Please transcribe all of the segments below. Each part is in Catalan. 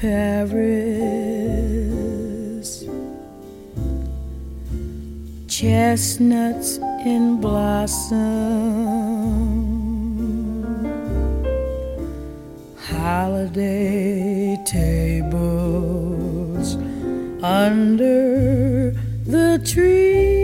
Paris, chestnuts in blossom, holiday tables under the tree.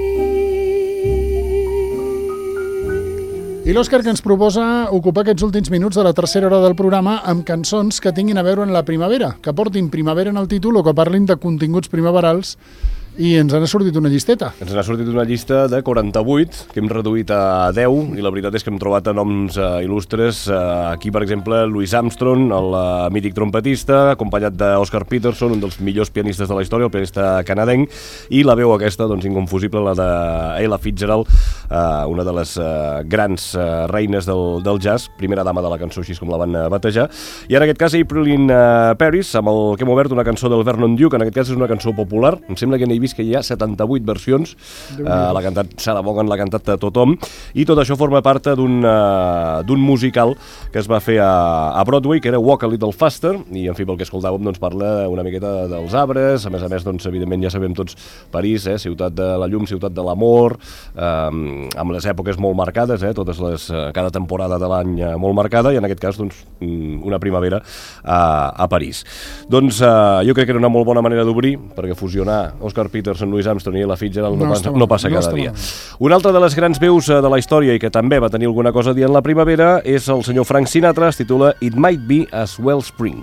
I l'Òscar que ens proposa ocupar aquests últims minuts de la tercera hora del programa amb cançons que tinguin a veure amb la primavera, que portin primavera en el títol o que parlin de continguts primaverals. I ens n'ha sortit una llisteta. Ens n'ha sortit una llista de 48, que hem reduït a 10, i la veritat és que hem trobat noms il·lustres. Aquí, per exemple, Louis Armstrong, el mític trompetista, acompanyat d'Oscar Peterson, un dels millors pianistes de la història, el pianista canadenc, i la veu aquesta, doncs, inconfusible, la d'Ella Fitzgerald, una de les grans reines del jazz, primera dama de la cançó, així com la van batejar. I en aquest cas, April in Paris, amb el que hem obert una cançó del Vernon Duke, en aquest cas és una cançó popular, em sembla que n'he vist que hi ha 78 versions, l'ha cantat Sarah Vaughan, l'ha cantat tothom, i tot això forma part d'un musical que es va fer a Broadway, que era Walk a Little Faster, i en fi, pel que escoltàvem, doncs parla una miqueta dels arbres, a més, doncs, evidentment ja sabem tots París, ciutat de la llum, ciutat de l'amor, amb les èpoques molt marcades, cada temporada de l'any molt marcada, i en aquest cas, doncs, una primavera a París. Doncs jo crec que era una molt bona manera d'obrir, perquè fusionar Oscar Peterson, Louis Armstrong i Ella Fitzgerald no passa cada dia. Una altra de les grans veus de la història i que també va tenir alguna cosa a dir en la primavera és el senyor Frank Sinatra, es titula It Might Be a Swell Spring.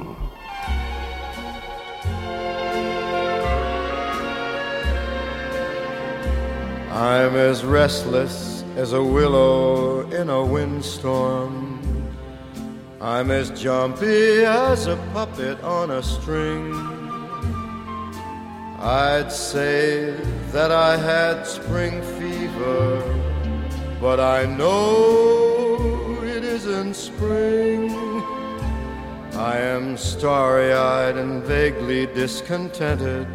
I'm as restless as a willow in a windstorm. I'm as jumpy as a puppet on a string. I'd say that I had spring fever, but I know it isn't spring. I am starry-eyed and vaguely discontented,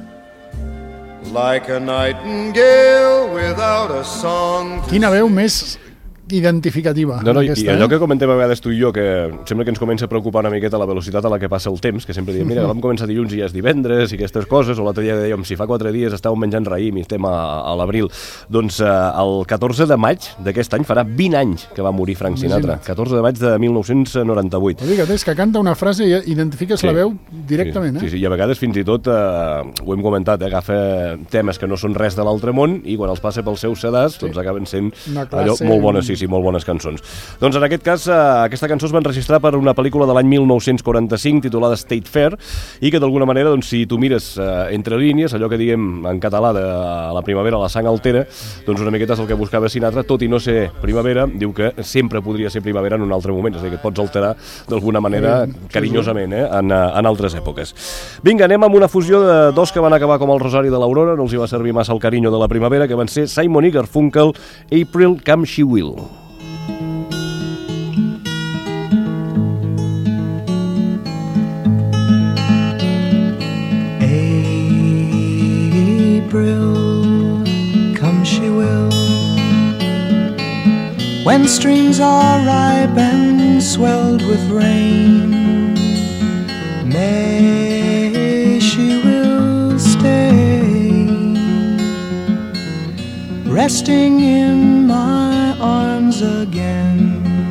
like a nightingale without a song to Quina veu més identificativa. No, i allò que comentem a vegades tu i jo, que sembla que ens comença a preocupar una miqueta la velocitat a la que passa el temps, que sempre diem, mira, vam començar dilluns i ja és divendres i aquestes coses, o l'altre dia dèiem, si fa 4 dies estàvem menjant raïm i estem a l'abril. Doncs el 14 de maig d'aquest any farà 20 anys que va morir Frank Sinatra. 14 de maig de 1998. Fíjate, és que canta una frase i identifiques la veu directament. Sí, i a vegades fins i tot, ho hem comentat, agafa temes que no són res de l'altre món i quan els passa pel seu sedàs, doncs acaben sent allò molt bones, sí, molt bones cançons. Doncs en aquest cas, aquesta cançó es va enregistrar per una pel·lícula de l'any 1945 titulada State Fair i que d'alguna manera, doncs, si tu mires entre línies, allò que diem en català de la primavera la sang altera, doncs una miqueta és el que buscava Sinatra, tot i no ser primavera, diu que sempre podria ser primavera en un altre moment, és a dir, que et pots alterar d'alguna manera carinyosament en altres èpoques. Vinga, anem amb una fusió de dos que van acabar com el Rosari de l'Aurora, no els hi va servir massa el carinyo de la primavera, que van ser Simon i Garfunkel, April Come She Will. April, come she will, when streams are ripe and swelled with rain. May she will stay, resting in my arms again.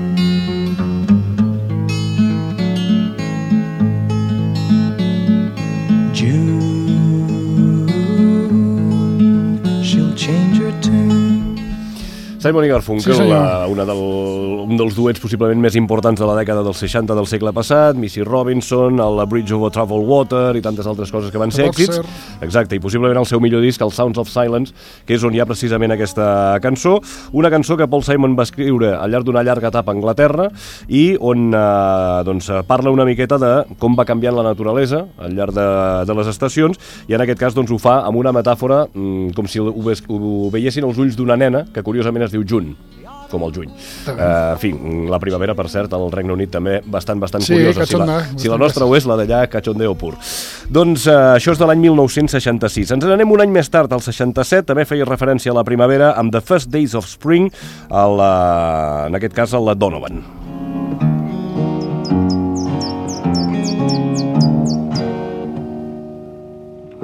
Simon i Garfunkel, sí, un dels duets possiblement més importants de la dècada dels 60 del segle passat, Missy Robinson, el Bridge over Troubled Water i tantes altres coses que van ser èxits. Exacte, i possiblement el seu millor disc, el Sounds of Silence, que és on hi ha precisament aquesta cançó, una cançó que Paul Simon va escriure al llarg d'una llarga etapa a Anglaterra i on parla una miqueta de com va canviant la naturalesa al llarg de les estacions i en aquest cas doncs, ho fa amb una metàfora com si ho veiessin els ulls d'una nena que curiosament es diu June, com el juny. En fi, la primavera, per cert, al Regne Unit també bastant curiosa. Si la nostra ho és, la d'allà, cachondeo pur. Doncs això és de l'any 1966. Ens n'anem un any més tard, al 67, també feia referència a la primavera amb The First Days of Spring, en aquest cas, a la Donovan.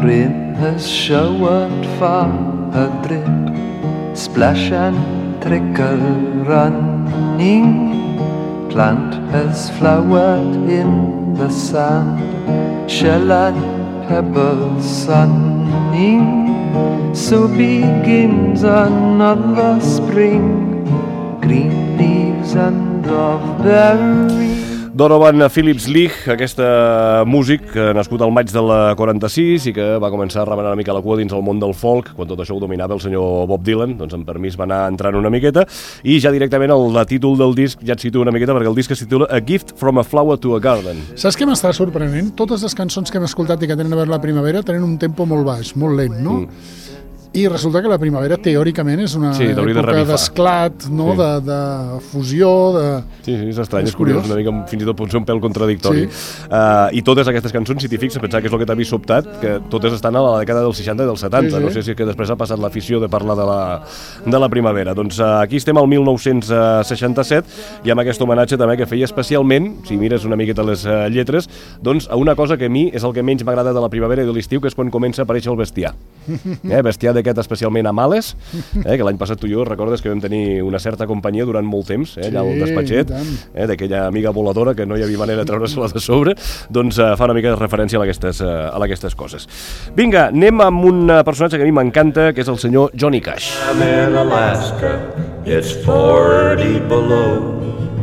Rain has showered for a drip, splash and trickle running. Plant has flowered in the sand, shell and pebble sunning. So begins another spring, green leaves and of berries. Donovan Phillips Leigh, aquesta músic nascut al maig del 46 i que va començar a remenar una mica la cua dins el món del folk, quan tot això ho dominava el senyor Bob Dylan, doncs amb permís va anar entrant una miqueta, i ja directament el títol del disc ja et situa una miqueta, perquè el disc es titula A Gift from a Flower to a Garden. Saps què m'està sorprenent? Totes les cançons que hem escoltat i que tenen a veure la primavera tenen un tempo molt baix, molt lent, no? I resulta que la primavera teòricament és una època d'esclat, no? Sí. De fusió, de... Sí, és estrany, és curiós, una mica fins i tot pot ser un pèl contradictori. Sí. I totes aquestes cançons, si t'hi fixes, pensar que és el que t'ha vist sobtat, que totes estan a la dècada dels 60 i dels 70. Sí. No sé si que després ha passat l'afició de parlar de la primavera. Doncs aquí estem al 1967 i amb aquest homenatge també que feia especialment, si mires una miqueta les lletres, doncs a una cosa que a mi és el que menys m'agrada de la primavera i de l'estiu, que és quan comença a aparèixer el bestiar. Bestiar d'aquest especialment a Males, que l'any passat tu i jo recordes que vam tenir una certa companyia durant molt temps, allà al despatxet, d'aquella amiga voladora que no hi havia manera de treure-se-la de sobre, doncs fa una mica de referència a aquestes coses. Vinga, anem amb un personatge que a mi m'encanta, que és el senyor Johnny Cash. I'm in Alaska, it's 40 below.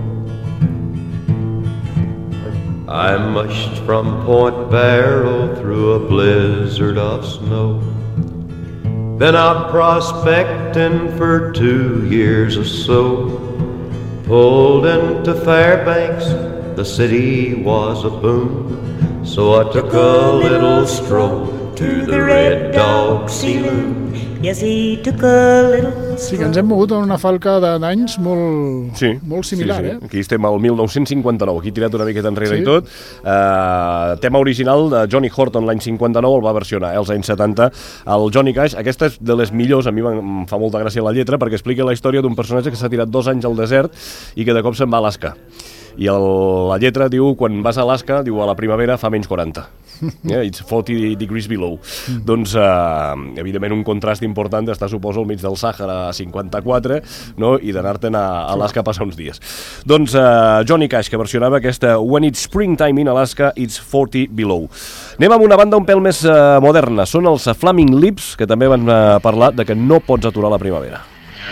I mushed from Point Barrow through a blizzard of snow. Been out prospecting for 2 years or so. Pulled into Fairbanks, the city was a boom. So I took a little stroll to the Red Dog Saloon. Yes, he took a little... Sí, que ens hem mogut en una falca d'anys molt similar, sí. Aquí estem al 1959, aquí tirat una miqueta enrere i tot. Tema original de Johnny Horton l'any 59, el va versionar als anys 70 el Johnny Cash. Aquesta és de les millors, a mi em fa molta gràcia la lletra, perquè explica la història d'un personatge que s'ha tirat 2 anys al desert i que de cop se'n va a Alaska. I la lletra diu, quan vas a Alaska, diu a la primavera fa menys 40. It's 40 degrees below. Doncs, evidentment, un contrast important d'estar, suposo, al mig del Sàhara a 54, no? I d'anar-te'n a Alaska a passar uns dies. Doncs Johnny Cash, que versionava aquesta When it's springtime in Alaska, it's 40 below. Anem amb una banda un pèl més moderna. Són els Flaming Lips, que també van parlar de que no pots aturar la primavera.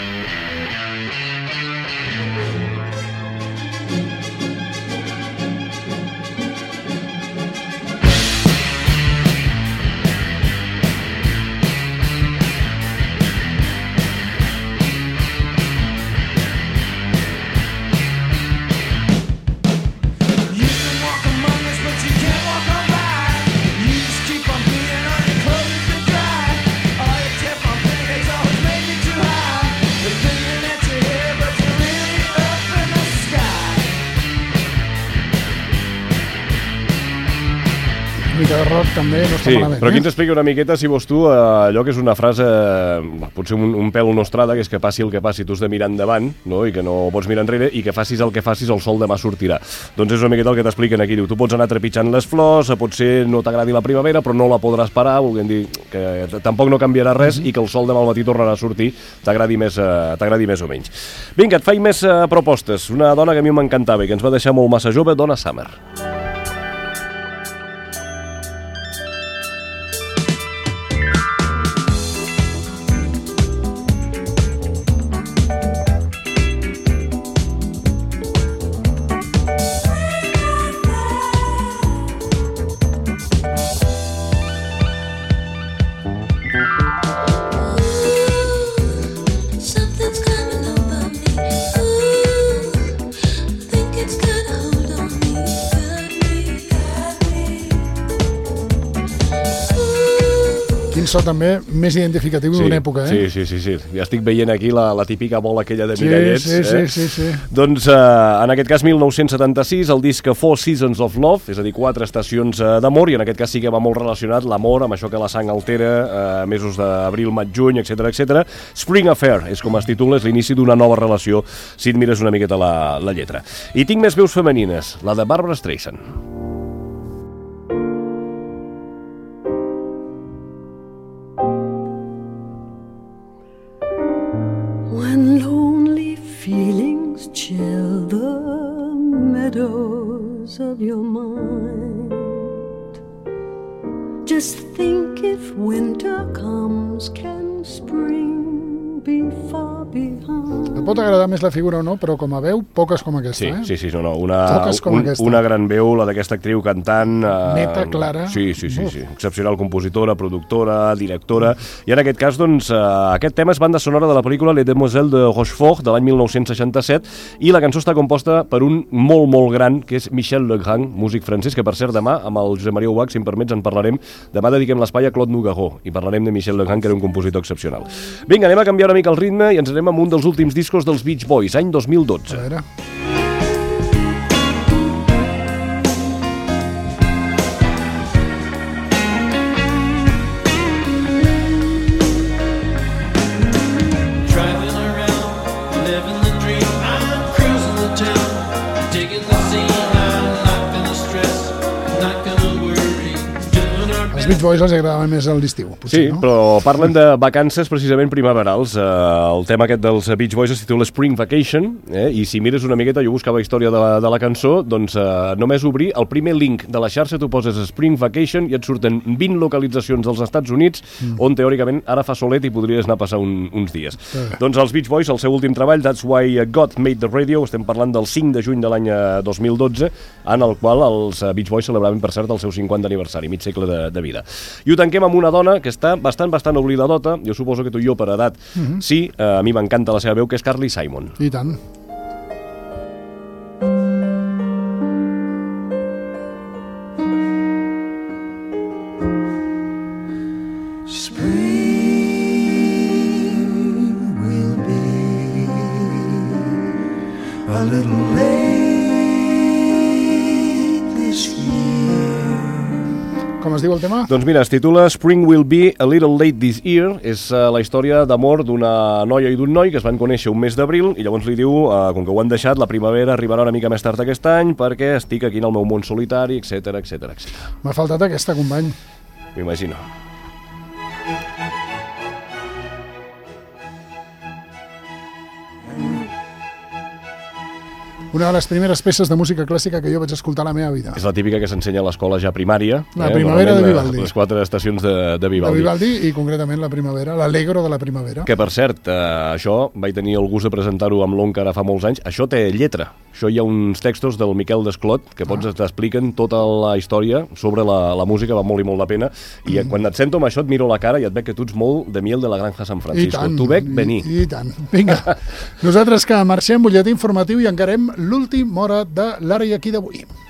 mica de rock també no està malament. Però aquí ens explica una miqueta, si vols tu, allò que és una frase, potser un pèl nostrada, que és que passi el que passi, tu has de mirar endavant, no? I que no pots mirar enrere, i que facis el que facis, el sol demà sortirà. Doncs és una miqueta el que t'expliquen aquí. Diu, tu pots anar trepitjant les flors, potser no t'agradi la primavera, però no la podràs parar, volguem dir que tampoc no canviarà res i que el sol demà al matí tornarà a sortir, t'agradi més o menys. Vinga, et faig més propostes. Una dona que a mi m'encantava i que ens va deixar molt massa jove, Donna Summer. So també més identificatiu d'una època, Sí. Ja estic veient aquí la típica bola aquella de mirallets. Sí. Doncs, en aquest cas, 1976, el disc Four Seasons of Love, és a dir, 4 estacions d'amor, i en aquest cas sí que va molt relacionat l'amor amb això que la sang altera, mesos d'abril, maig, juny, etc. Spring Affair és com es titula, és l'inici d'una nova relació, si et mires una miqueta la lletra. I tinc més veus femenines, la de Barbra Streisand. feelings chill the meadows of your mind. Just think if winter comes, can spring be far behind? Et pot agradar més la figura o no, però com a veu, poques com aquesta, Sí, aquesta. Una gran veu, la d'aquesta actriu cantant. Neta, clara. Sí. Excepcional compositora, productora, directora. I en aquest cas, doncs, aquest tema és banda sonora de la pel·lícula Les Demoiselles de Rochefort, de l'any 1967, i la cançó està composta per un molt, molt gran, que és Michel Legrand, músic francès, que per cert demà, amb el Josep Maria Ubach, si em permets, en parlarem. Demà dediquem l'espai a Claude Nougaro i parlarem de Michel Legrand, que era un compositor excepcional. Vinga, anem a canviar una mica el ritme i ens anem amb un dels últims discos dels Beach Boys, any 2012. A veure... Beach Boys els agradava més a l'estiu, potser, sí, no? Però parlen de vacances precisament primaverals. El tema aquest dels Beach Boys es titula Spring Vacation, i si mires una miqueta, jo buscava història de la cançó, doncs només obrir el primer link de la xarxa, tu poses Spring Vacation i et surten 20 localitzacions dels Estats Units, on teòricament ara fa solet i podries anar a passar uns dies. Doncs els Beach Boys, el seu últim treball, That's Why God Made the Radio, estem parlant del 5 de juny de l'any 2012, en el qual els Beach Boys celebraven, per cert, el seu 50 aniversari, mig segle de vida. I ho tanquem amb una dona que està bastant oblidadota, jo suposo que tu i jo per edat sí, a mi m'encanta la seva veu, que és Carly Simon. I tant. Spring will be a little late this year. Com es diu el tema? Doncs mira, es titula Spring Will Be a Little Late This Year. És la història d'amor d'una noia i d'un noi que es van conèixer un mes d'abril i llavors li diu, com que ho han deixat, la primavera arribarà una mica més tard aquest any perquè estic aquí en el meu món solitari, etc. M'ha faltat aquesta, company. M'imagino. Una de les primeres peces de música clàssica que jo vaig escoltar a la meva vida. És la típica que s'ensenya a l'escola ja primària. La primavera de Vivaldi. Les 4 estacions de Vivaldi. De Vivaldi i concretament la primavera, l'Allegro de la primavera. Que per cert, això vaig tenir el gust de presentar-ho amb l'Onca ara fa molts anys. Això té lletra. Això hi ha uns textos del Miquel Desclot que t'expliquen tota la història sobre la música, va molt i molt la pena. I quan et sento amb això et miro la cara i et veig que tu ets molt de miel de la granja San Francisco. T'ho veig venir. I tant. Vinga, nosaltres que marxem, butlletí informatiu i encarem l'última hora de l'Ara i Aquí d'avui.